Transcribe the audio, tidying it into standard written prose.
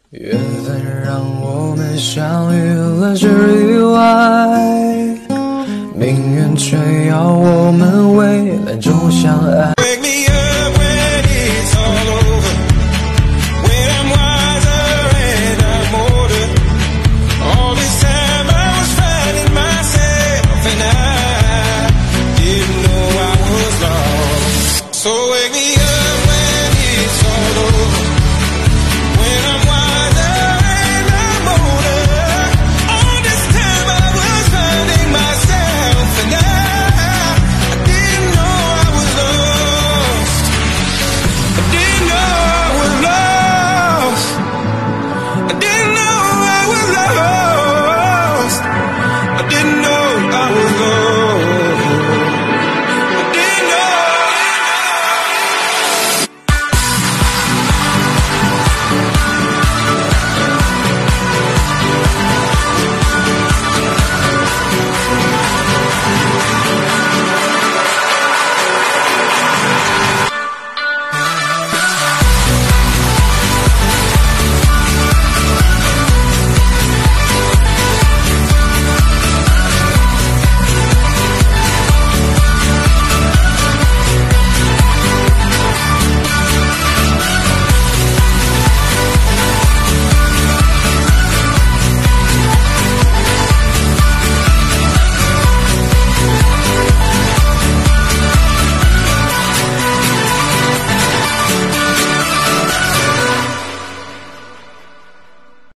缘分让我们相遇了是意外，命运却要我们未来中相爱。